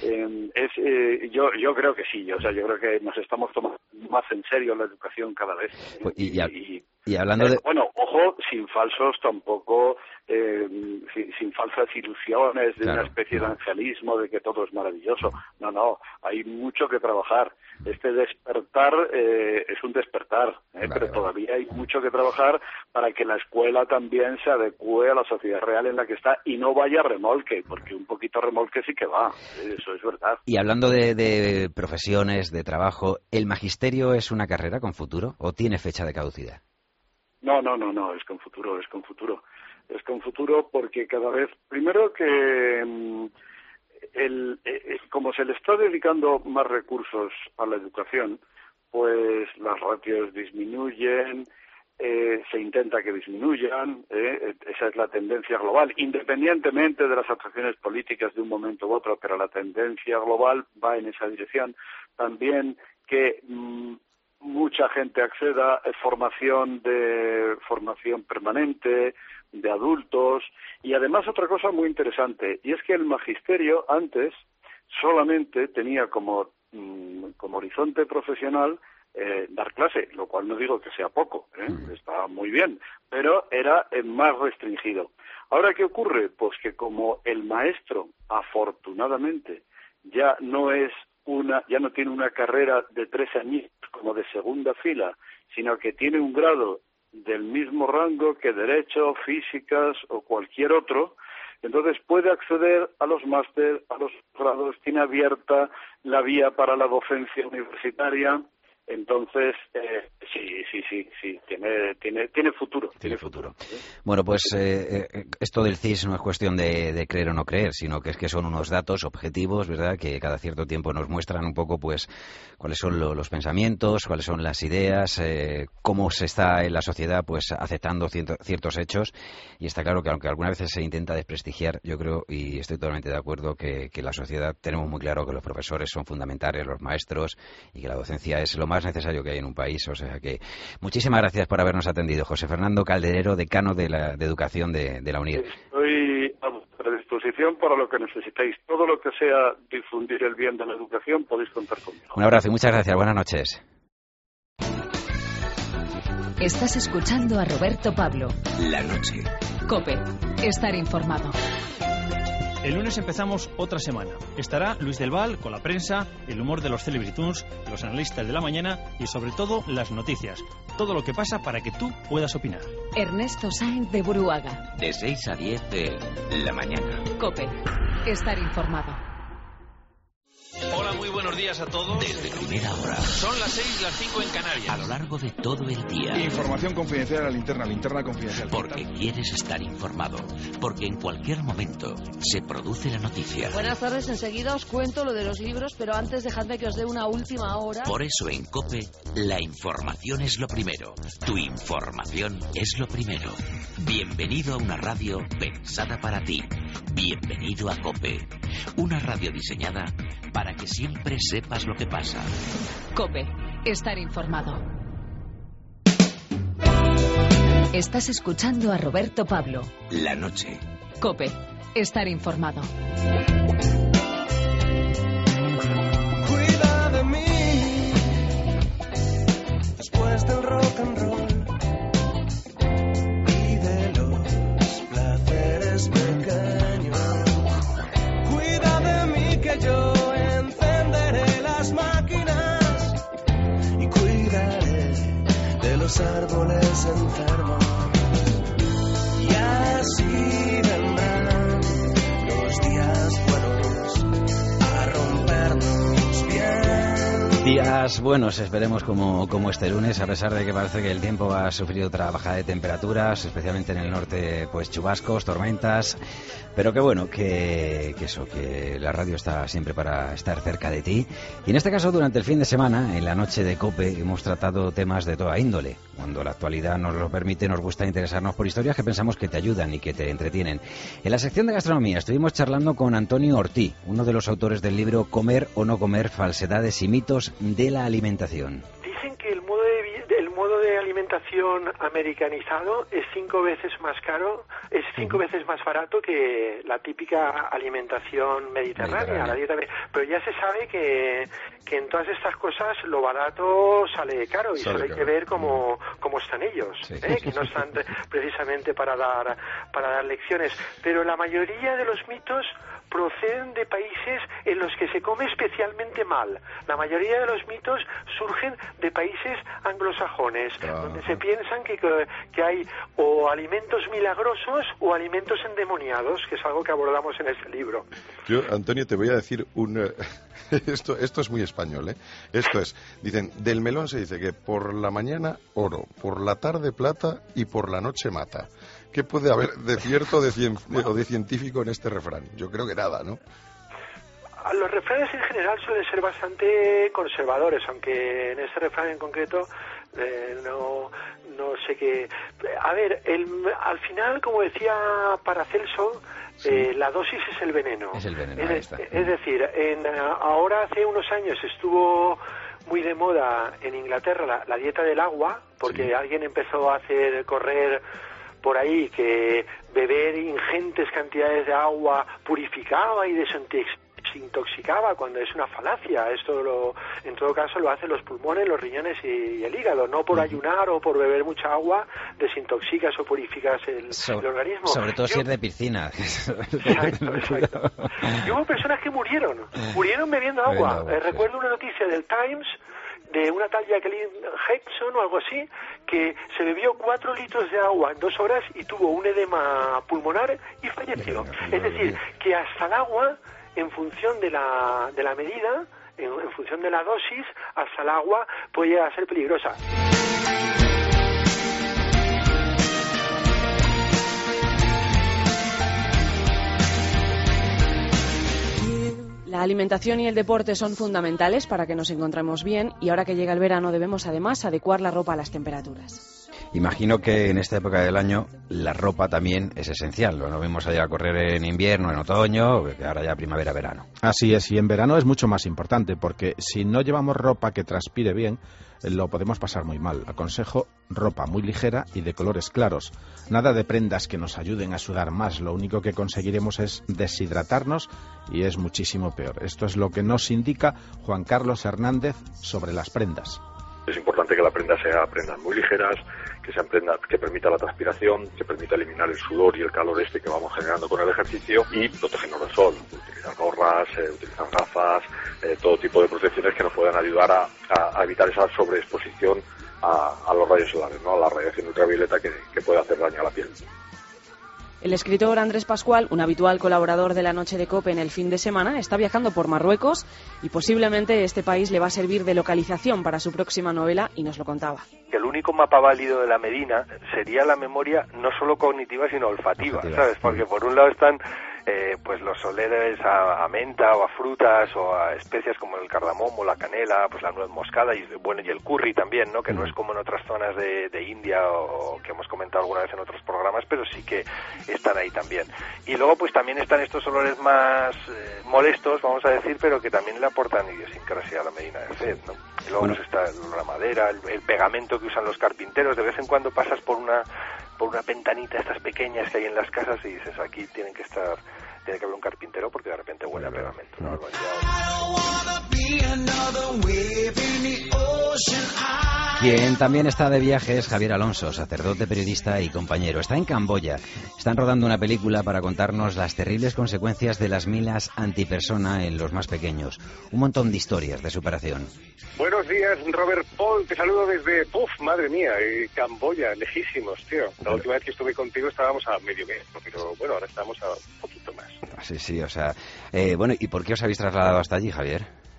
S14: Yo creo que sí, yo creo que nos estamos tomando más en serio la educación cada vez.
S2: Y hablando de...
S14: Bueno, ojo, sin falsos tampoco, sin falsas ilusiones de una especie de angelismo de que todo es maravilloso. No, hay mucho que trabajar. Este despertar es un despertar, pero todavía hay mucho que trabajar para que la escuela también se adecue a la sociedad real en la que está y no vaya a remolque, porque un poquito remolque sí que va, eso es verdad.
S2: Y hablando de profesiones, de trabajo, ¿el magisterio es una carrera con futuro o tiene fecha de caducidad?
S14: No, es con futuro. Es con futuro porque cada vez, primero que como se le está dedicando más recursos a la educación, pues las ratios disminuyen, se intenta que disminuyan, esa es la tendencia global, independientemente de las actuaciones políticas de un momento u otro, pero la tendencia global va en esa dirección. También que mucha gente acceda a formación permanente, de adultos, y además otra cosa muy interesante, y es que el magisterio antes solamente tenía como horizonte profesional dar clase, lo cual no digo que sea poco, está muy bien, pero era más restringido. Ahora, ¿qué ocurre? Pues que como el maestro, afortunadamente, ya no tiene una carrera de 3 años como de segunda fila, sino que tiene un grado del mismo rango que Derecho, Físicas o cualquier otro, entonces puede acceder a los máster, a los grados, tiene abierta la vía para la docencia universitaria, entonces sí, tiene tiene futuro.
S2: Tiene futuro. Bueno, pues esto del CIS no es cuestión de creer o no creer, sino que es que son unos datos objetivos, ¿verdad?, que cada cierto tiempo nos muestran un poco, pues, cuáles son los pensamientos, cuáles son las ideas, cómo se está en la sociedad, pues, aceptando ciertos hechos. Y está claro que aunque algunas veces se intenta desprestigiar, yo creo, y estoy totalmente de acuerdo, que la sociedad tenemos muy claro que los profesores son fundamentales, los maestros, y que la docencia es lo más necesario que hay en un país. O sea que muchísimas gracias por habernos atendido, José Fernando Calderero, decano de Educación de la UNIR.
S14: Estoy a vuestra disposición para lo que necesitéis. Todo lo que sea difundir el bien de la educación, podéis contar conmigo.
S2: Un abrazo y muchas gracias. Buenas noches.
S1: Estás escuchando a Roberto Pablo.
S6: La noche.
S1: COPE. Estar informado.
S8: El lunes empezamos otra semana. Estará Luis del Val con la prensa, el humor de los Celebrity Tunes, los analistas de la mañana y sobre todo las noticias. Todo lo que pasa para que tú puedas opinar.
S1: Ernesto Sáenz de Buruaga.
S6: De 6 a 10 de la mañana.
S1: COPE. Estar informado.
S15: Hola, muy buenos días a todos.
S6: Desde primera hora.
S15: Son las 6 y las 5 en Canarias.
S6: A lo largo de todo el día.
S16: Información confidencial a la linterna confidencial.
S6: Porque quieres estar informado. Porque en cualquier momento se produce la noticia.
S17: Buenas tardes, enseguida os cuento lo de los libros, pero antes dejadme que os dé una última hora.
S6: Por eso en COPE, la información es lo primero. Tu información es lo primero. Bienvenido a una radio pensada para ti. Bienvenido a COPE. Una radio diseñada para que siempre sepas lo que pasa.
S1: COPE. Estar informado. Estás escuchando a Roberto Pablo.
S6: La noche.
S1: COPE. Estar informado.
S18: Cuida de mí después del rock and roll y de los placeres pequeños. Cuida de mí que yo encenderé las máquinas y cuidaré de los árboles enfermos. Y así vendrán los días buenos a rompernos bien.
S2: Días buenos, esperemos como este lunes, a pesar de que parece que el tiempo ha sufrido otra bajada de temperaturas, especialmente en el norte, pues chubascos, tormentas, pero que bueno, que la radio está siempre para estar cerca de ti. Y en este caso, durante el fin de semana, en la noche de COPE, hemos tratado temas de toda índole. Cuando la actualidad nos lo permite, nos gusta interesarnos por historias que pensamos que te ayudan y que te entretienen. En la sección de gastronomía estuvimos charlando con Antonio Ortí, uno de los autores del libro Comer o no comer, falsedades y mitos de la alimentación.
S19: Dicen que el modo de alimentación americanizado es 5 veces más caro, es 5 veces más barato que la típica alimentación mediterránea. La dieta, pero ya se sabe que en todas estas cosas lo barato sale caro y solo hay que ver cómo están ellos, que no están precisamente para dar lecciones. Pero la mayoría de los mitos proceden de países en los que se come especialmente mal. La mayoría de los mitos surgen de países anglosajones, donde se piensan que hay o alimentos milagrosos o alimentos endemoniados, que es algo que abordamos en este libro.
S16: Yo, Antonio, te voy a decir esto es muy español, ¿eh? Esto es, dicen, del melón se dice que por la mañana oro, por la tarde plata y por la noche mata. ¿Qué puede haber de cierto o de científico en este refrán? Yo creo que nada, ¿no?
S19: Los refranes en general suelen ser bastante conservadores, aunque en este refrán en concreto no sé qué. A ver, al final, como decía Paracelso, la dosis es el veneno.
S2: Es el veneno,
S19: es decir, ahora hace unos años estuvo muy de moda en Inglaterra la dieta del agua, porque alguien empezó a hacer correr por ahí que beber ingentes cantidades de agua purificaba y desintoxicaba, cuando es una falacia. Esto en todo caso lo hacen los pulmones, los riñones y el hígado. No por ayunar o por beber mucha agua desintoxicas o purificas el organismo.
S2: Sobre todo si es de piscina.
S19: Exacto. Y hubo personas que murieron bebiendo agua. Recuerdo una noticia del Times de una tal Jacqueline Hexon o algo así, que se bebió 4 litros de agua en 2 horas y tuvo un edema pulmonar y falleció. Es decir, que hasta el agua, en función de la medida, en función de la dosis, hasta el agua puede llegar a ser peligrosa.
S17: alimentación y el deporte son fundamentales para que nos encontremos bien y ahora que llega el verano debemos además adecuar la ropa a las temperaturas.
S2: Imagino que en esta época del año la ropa también es esencial. No vamos a ir a correr en invierno, en otoño, que ahora ya primavera-verano.
S20: Así es, y en verano es mucho más importante, porque si no llevamos ropa que transpire bien, lo podemos pasar muy mal. Aconsejo ropa muy ligera y de colores claros. Nada de prendas que nos ayuden a sudar más. Lo único que conseguiremos es deshidratarnos y es muchísimo peor. Esto es lo que nos indica Juan Carlos Hernández sobre las prendas.
S21: Es importante que la prenda sea prendas muy ligeras, que sean prendas que permita la transpiración, que permita eliminar el sudor y el calor que vamos generando con el ejercicio y protegernos del sol. Utilizar gorras, utilizar gafas, todo tipo de protecciones que nos puedan ayudar a evitar esa sobreexposición a los rayos solares, ¿no? A la radiación ultravioleta que puede hacer daño a la piel.
S17: El escritor Andrés Pascual, un habitual colaborador de La Noche de COPE en el fin de semana, está viajando por Marruecos y posiblemente este país le va a servir de localización para su próxima novela y nos lo contaba.
S22: El único mapa válido de la Medina sería la memoria no solo cognitiva sino olfativa, ¿sabes? Porque por un lado están pues los olores a menta o a frutas o a especias como el cardamomo, la canela, pues la nuez moscada y bueno, y el curry también, ¿no? Que no es como en otras zonas de India o que hemos comentado alguna vez en otros programas, pero sí que están ahí también. Y luego pues también están estos olores más molestos, vamos a decir, pero que también le aportan idiosincrasia a la Medina de Fez, ¿no? Y luego pues está la madera, el pegamento que usan los carpinteros. De vez en cuando pasas por una ventanita estas pequeñas que hay en las casas y dices, aquí tiene que haber un carpintero porque de repente huele a pegamento. ¿No?
S2: Quien también está de viaje es Javier Alonso, sacerdote, periodista y compañero. Está en Camboya. Están rodando una película para contarnos las terribles consecuencias de las minas antipersona en los más pequeños. Un montón de historias de superación.
S23: Buenos días, Robert Paul. Te saludo desde, madre mía, Camboya, lejísimos, tío. La última vez que estuve contigo estábamos a medio mes, pero bueno, ahora estamos a un poquito más.
S2: Sí, o sea... bueno, ¿y por qué os habéis trasladado hasta allí, Javier?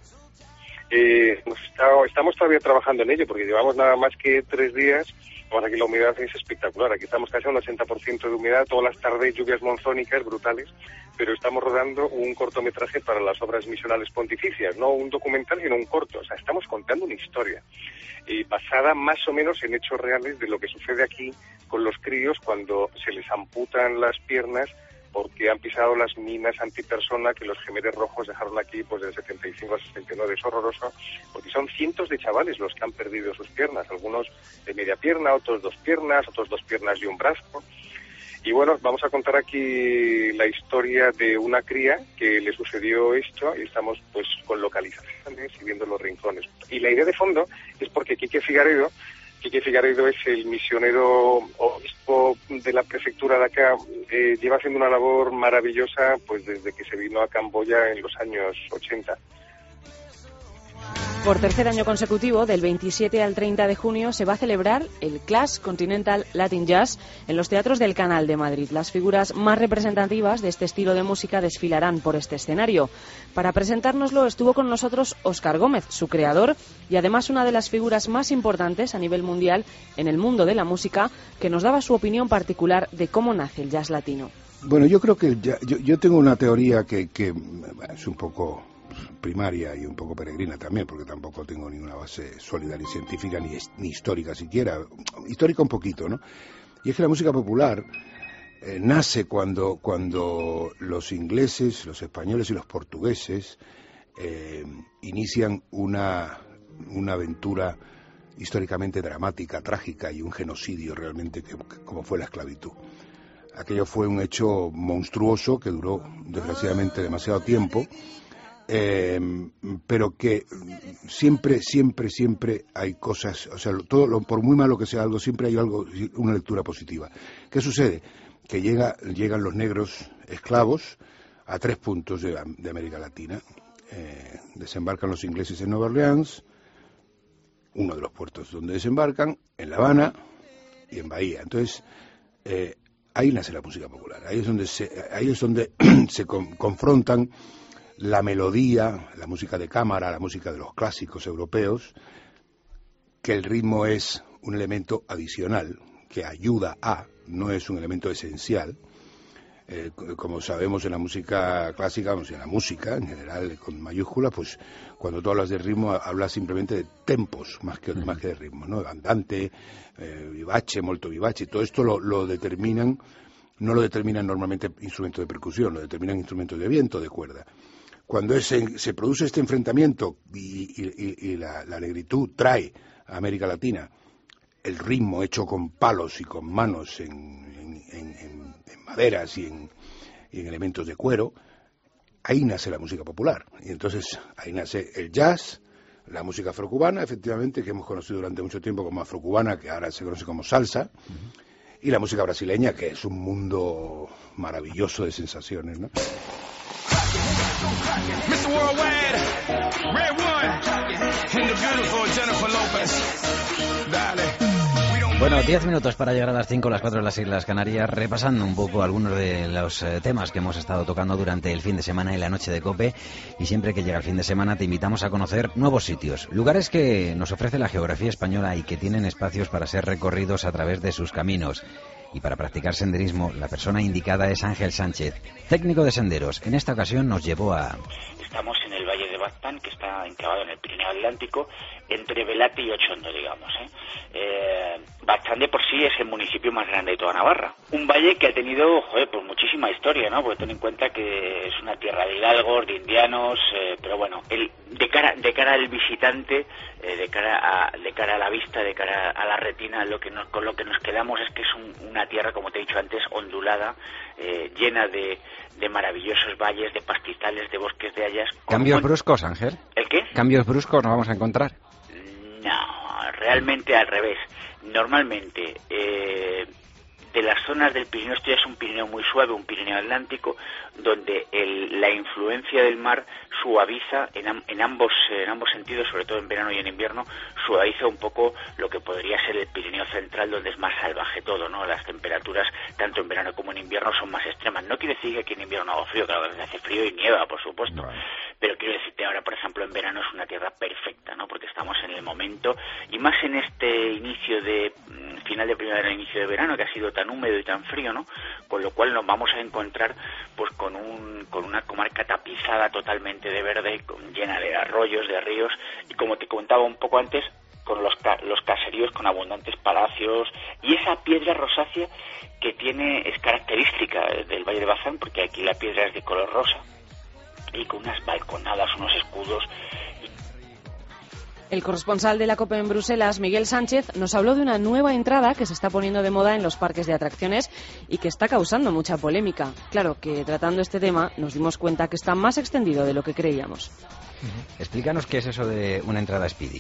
S23: Estamos todavía trabajando en ello, porque llevamos nada más que 3 días. Vamos, aquí la humedad es espectacular. Aquí estamos casi a un 80% de humedad, todas las tardes lluvias monzónicas brutales, pero estamos rodando un cortometraje para las obras misionales pontificias, no un documental, sino un corto. O sea, estamos contando una historia basada más o menos en hechos reales de lo que sucede aquí con los críos cuando se les amputan las piernas porque han pisado las minas antipersona que los Jemeres Rojos dejaron aquí pues del 75 al 69. Es horroroso, porque son cientos de chavales los que han perdido sus piernas, algunos de media pierna, otros 2 piernas, otros 2 piernas y un brazo. Y bueno, vamos a contar aquí la historia de una cría que le sucedió esto y estamos pues con localizaciones y viendo los rincones. Y la idea de fondo es porque Quique Figaredo es el misionero obispo de la prefectura de acá, lleva haciendo una labor maravillosa pues desde que se vino a Camboya en los años 80.
S17: Por tercer año consecutivo, del 27 al 30 de junio, se va a celebrar el Clash Continental Latin Jazz en los teatros del Canal de Madrid. Las figuras más representativas de este estilo de música desfilarán por este escenario. Para presentárnoslo estuvo con nosotros Óscar Gómez, su creador, y además una de las figuras más importantes a nivel mundial en el mundo de la música, que nos daba su opinión particular de cómo nace el jazz latino.
S24: Bueno, yo creo que yo tengo una teoría que es un poco primaria y un poco peregrina también, porque tampoco tengo ninguna base sólida ni científica ni histórica siquiera, histórica un poquito, ¿no? Y es que la música popular nace cuando los ingleses, los españoles y los portugueses inician una aventura históricamente dramática, trágica y un genocidio realmente como fue la esclavitud. Aquello fue un hecho monstruoso que duró desgraciadamente demasiado tiempo. Pero que siempre hay cosas, o sea, por muy malo que sea algo, siempre hay una lectura positiva. ¿Qué sucede? Que llegan los negros esclavos a 3 puntos de América Latina. Desembarcan los ingleses en Nueva Orleans, uno de los puertos donde desembarcan, en La Habana y en Bahía. Entonces, ahí nace la música popular. Ahí es donde se confrontan la melodía, la música de cámara, la música de los clásicos europeos, que el ritmo es un elemento adicional, que ayuda no es un elemento esencial, Como sabemos en la música clásica, en la música en general con mayúsculas, pues cuando tú hablas de ritmo hablas simplemente de tempos más que de ritmo, ¿no? Andante, vivace, molto vivace, todo esto lo determinan, no lo determinan normalmente instrumentos de percusión, lo determinan instrumentos de viento, de cuerda. Cuando se produce este enfrentamiento y la negritud trae a América Latina el ritmo hecho con palos y con manos en maderas y en elementos de cuero, ahí nace la música popular. Y entonces ahí nace el jazz, la música afrocubana, efectivamente, que hemos conocido durante mucho tiempo como afrocubana, que ahora se conoce como salsa, y la música brasileña, que es un mundo maravilloso de sensaciones, ¿no?
S18: Mr. Worldwide, Red One, and the beautiful Jennifer Lopez. Dale.
S2: Bueno, 10 minutos para llegar a las 5, las 4 de las Islas Canarias, repasando un poco algunos de los temas que hemos estado tocando durante el fin de semana y la noche de COPE. Y siempre que llega el fin de semana te invitamos a conocer nuevos sitios, lugares que nos ofrece la geografía española y que tienen espacios para ser recorridos a través de sus caminos. Y para practicar senderismo, la persona indicada es Ángel Sánchez, técnico de senderos. En esta ocasión nos llevó a...
S3: Estamos en el Valle de Baztán, que está enclavado en el Pirineo Atlántico, entre Velate y Ochondo, digamos. Baztán de por sí es el municipio más grande de toda Navarra. Un valle que ha tenido, pues muchísima historia, ¿no? Porque ten en cuenta que es una tierra de hidalgos, de indianos, pero bueno, de cara al visitante, de cara a la vista, de cara a la retina, con lo que nos quedamos es que es una tierra, como te he dicho antes, ondulada, llena de maravillosos valles, de pastizales, de bosques de hayas.
S2: ¿Cambios bruscos, Ángel?
S3: ¿El qué?
S2: ¿Cambios bruscos nos vamos a encontrar?
S3: No, realmente al revés. Normalmente, de las zonas del Pirineo, esto ya es un Pirineo muy suave, un Pirineo Atlántico, donde la influencia del mar suaviza en ambos sentidos, sobre todo en verano y en invierno, suaviza un poco lo que podría ser el Pirineo Central, donde es más salvaje todo, ¿no? Las temperaturas, tanto en verano como en invierno, son más extremas. No quiere decir que aquí en invierno haga frío, claro que hace frío y nieva, por supuesto. Vale. Pero quiero decirte ahora, por ejemplo, en verano es una tierra perfecta, ¿no? Porque estamos en el momento, y más en este inicio de final de primavera, inicio de verano, que ha sido tan húmedo y tan frío, ¿no? Con lo cual nos vamos a encontrar pues con una comarca tapizada totalmente de verde, llena de arroyos, de ríos, y como te contaba un poco antes, con los caseríos con abundantes palacios, y esa piedra rosácea que es característica del Valle de Baztán, porque aquí la piedra es de color rosa, y con unas balconadas, unos escudos.
S17: El corresponsal de la COPE en Bruselas, Miguel Sánchez, nos habló de una nueva entrada que se está poniendo de moda en los parques de atracciones y que está causando mucha polémica. Claro que tratando este tema nos dimos cuenta que está más extendido de lo que creíamos.
S2: Explícanos qué es eso de una entrada Speedy.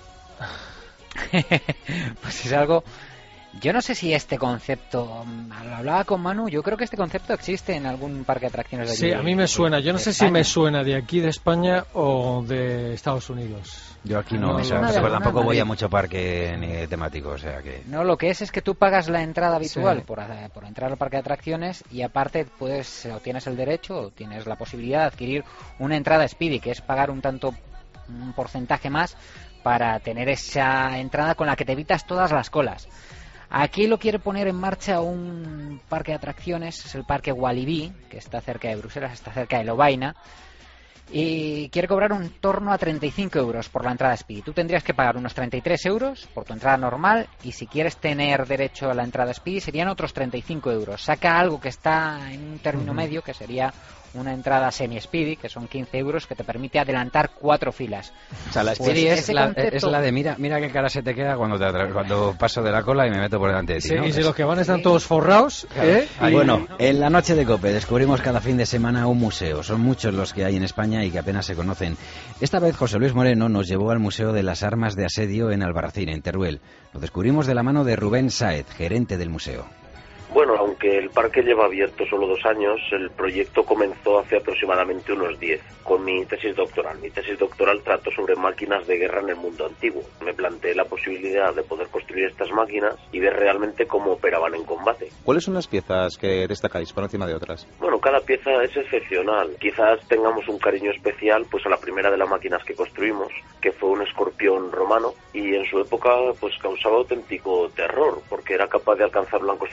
S4: Pues es algo... Yo no sé si este concepto, lo hablaba con Manu, yo creo que este concepto existe en algún parque de atracciones de aquí.
S5: Sí, a mí me suena, yo no sé si me suena de aquí de España o de Estados Unidos.
S2: Yo aquí no, pero tampoco voy a mucho parque ni temático, o sea que...
S4: No, lo que es que tú pagas la entrada habitual por entrar al parque de atracciones y aparte o tienes el derecho o tienes la posibilidad de adquirir una entrada Speedy, que es pagar un porcentaje más para tener esa entrada con la que te evitas todas las colas. Aquí lo quiere poner en marcha un parque de atracciones, es el Parque Walibi, que está cerca de Bruselas, está cerca de Lovaina, y quiere cobrar un torno a 35 euros por la entrada Speedy. Tú tendrías que pagar unos 33 euros por tu entrada normal, y si quieres tener derecho a la entrada Speedy serían otros 35 euros. Saca algo que está en un término medio, que sería una entrada semi-Speedy, que son 15 euros, que te permite adelantar 4 filas.
S2: O sea, la Speedy es la de mira qué cara se te queda cuando paso de la cola y me meto por delante de ti,
S5: sí,
S2: ¿no?
S5: Y si los que van están todos forrados,
S2: claro. Bueno, en la noche de COPE descubrimos cada fin de semana un museo. Son muchos los que hay en España y que apenas se conocen. Esta vez José Luis Moreno nos llevó al Museo de las Armas de Asedio en Albarracín, en Teruel. Lo descubrimos de la mano de Rubén Sáez, gerente del museo.
S7: Bueno, aunque el parque lleva abierto solo 2 años, el proyecto comenzó hace aproximadamente unos 10, con mi tesis doctoral. Mi tesis doctoral trató sobre máquinas de guerra en el mundo antiguo. Me planteé la posibilidad de poder construir estas máquinas y ver realmente cómo operaban en combate.
S25: ¿Cuáles son las piezas que destacáis por encima de otras?
S7: Bueno, cada pieza es excepcional. Quizás tengamos un cariño especial pues a la primera de las máquinas que construimos, que fue un escorpión romano, y en su época pues causaba auténtico terror, porque era capaz de alcanzar blancos individuales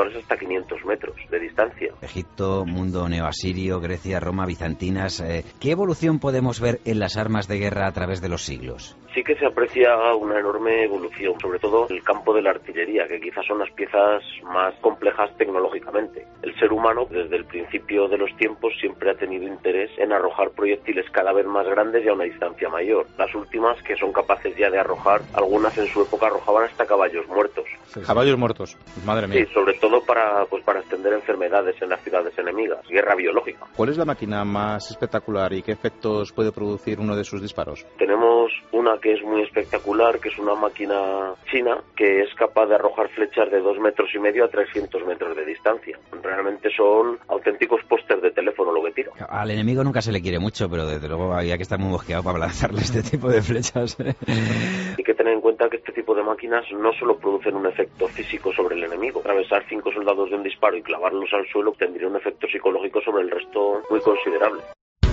S7: es hasta 500 metros de distancia.
S2: Egipto, mundo neoasirio, Grecia, Roma, bizantinas. ¿Qué evolución podemos ver en las armas de guerra a través de los siglos?
S7: Sí que se aprecia una enorme evolución, sobre todo el campo de la artillería, que quizás son las piezas más complejas tecnológicamente. El ser humano, desde el principio de los tiempos, siempre ha tenido interés en arrojar proyectiles cada vez más grandes y a una distancia mayor. Las últimas, que son capaces ya de arrojar, algunas en su época arrojaban hasta caballos muertos.
S25: Sí. Caballos muertos, madre mía.
S7: Sí, sobre todo para extender enfermedades en las ciudades enemigas, guerra biológica.
S25: ¿Cuál es la máquina más espectacular y qué efectos puede producir uno de sus disparos?
S7: Tenemos una que es muy espectacular, que es una máquina china que es capaz de arrojar flechas de 2,5 metros a 300 metros de distancia. Realmente son auténticos pósters de teléfono lo que tira.
S2: Al enemigo nunca se le quiere mucho, pero desde luego había que estar muy mosqueado para lanzarle este tipo de flechas.
S7: Hay que tener en cuenta que este tipo de máquinas no solo producen un efecto físico sobre el enemigo. Atravesar 5 soldados de un disparo y clavarlos al suelo tendría un efecto psicológico sobre el resto muy considerable.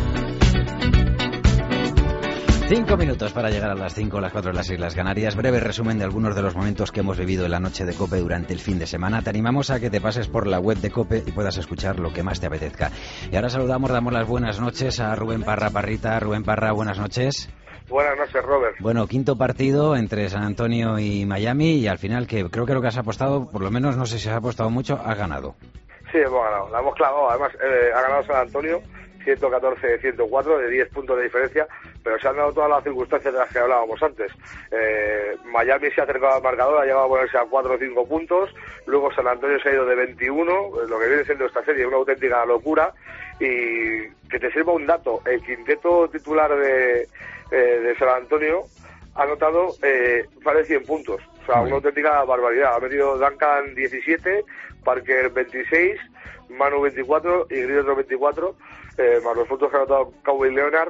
S2: 5 minutos para llegar a las 5, las 4 en las Islas Canarias. Breve resumen de algunos de los momentos que hemos vivido en la noche de COPE durante el fin de semana. Te animamos a que te pases por la web de COPE y puedas escuchar lo que más te apetezca. Y ahora damos las buenas noches a Rubén Parra Parrita. Rubén Parra, buenas noches.
S23: Buenas noches, Robert.
S2: Bueno, quinto partido entre San Antonio y Miami y al final, que creo que lo que has apostado, por lo menos no sé si has apostado mucho, has ganado.
S23: Sí, hemos ganado, la hemos clavado. Además, ha ganado San Antonio 114-104, de 10 puntos de diferencia, pero se han dado todas las circunstancias de las que hablábamos antes. Miami se ha acercado al marcador, ha llegado a ponerse a 4 o 5 puntos, luego San Antonio se ha ido de 21, lo que viene siendo esta serie es una auténtica locura. Y que te sirva un dato, el quinteto titular de San Antonio ha anotado más de 100 puntos, o sea, una auténtica barbaridad. Ha metido Duncan 17, Parker 26, Manu 24 y Grillo otro 24, más los puntos que ha anotado Kawhi Leonard.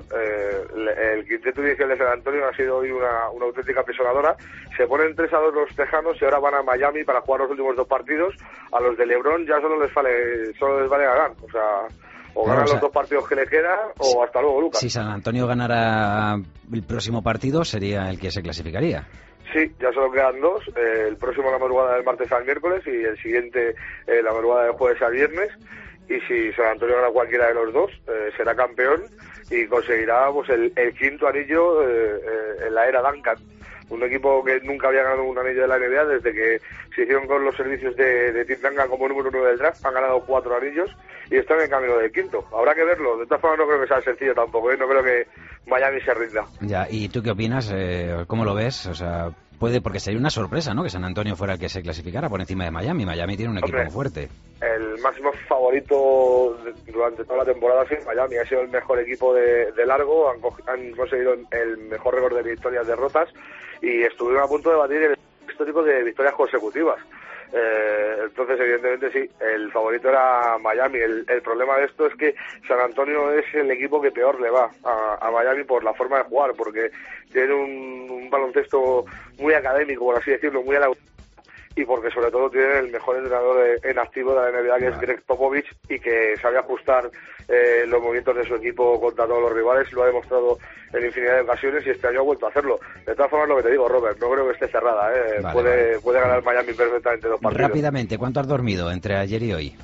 S23: El quinteto inicial de San Antonio ha sido hoy una auténtica pisonadora. Se ponen 3-2 los tejanos y ahora van a Miami para jugar los últimos 2 partidos. A los de LeBron ya solo les vale ganar, o sea, o ganan los 2 partidos que le quedan, o hasta luego, Lucas.
S2: Si San Antonio ganara el próximo partido, sería el que se clasificaría.
S23: Sí, ya solo quedan 2, el próximo la madrugada del martes al miércoles y el siguiente la madrugada del jueves al viernes. Y si San Antonio gana cualquiera de los 2, será campeón y conseguirá pues el quinto anillo en la era Duncan. Un equipo que nunca había ganado un anillo de la NBA desde que se hicieron con los servicios de Tim Duncan como número 1 del draft. Han ganado 4 anillos y están en camino del quinto. Habrá que verlo. De todas formas, no creo que sea sencillo tampoco, ¿eh? No creo que Miami se rinda.
S2: Ya, ¿y tú qué opinas? ¿Cómo lo ves? O sea, porque sería una sorpresa, ¿no?, que San Antonio fuera el que se clasificara por encima de Miami. Miami tiene un equipo muy fuerte.
S23: El máximo favorito durante toda la temporada ha sido Miami. Ha sido el mejor equipo de largo. Han conseguido el mejor récord de victorias derrotas y estuvieron a punto de batir el histórico de victorias consecutivas. Entonces, evidentemente, sí, el favorito era Miami. El problema de esto es que San Antonio es el equipo que peor le va a Miami por la forma de jugar, porque tiene un baloncesto muy académico, por así decirlo, muy a la... y porque sobre todo tiene el mejor entrenador en activo de la NBA, que es Greg Popovich, y que sabe ajustar los movimientos de su equipo contra todos los rivales. Lo ha demostrado en infinidad de ocasiones y este año ha vuelto a hacerlo. De todas formas, lo que te digo, Robert, no creo que esté cerrada. Puede ganar Miami perfectamente 2 partidos.
S2: Rápidamente, ¿cuánto has dormido entre ayer y hoy?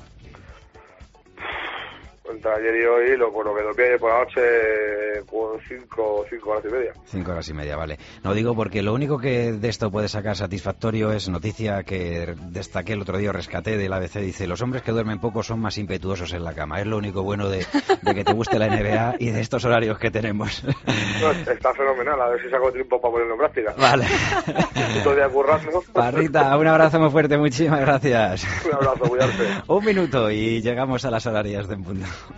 S23: Entre ayer y hoy, lo que dormí ayer por la noche, 5 horas y media.
S2: 5 horas y media, vale. No digo porque lo único que de esto puede sacar satisfactorio es noticia que destaqué el otro día, rescaté del ABC, dice: los hombres que duermen poco son más impetuosos en la cama. Es lo único bueno de que te guste la NBA y de estos horarios que tenemos.
S23: No, está fenomenal, a ver si saco tiempo para ponerlo en práctica.
S2: Vale.
S23: Estoy currando.
S2: Parrita, un abrazo muy fuerte, muchísimas gracias.
S23: Un abrazo, cuidarte.
S2: 1 minuto y llegamos a las horarias de En Punto.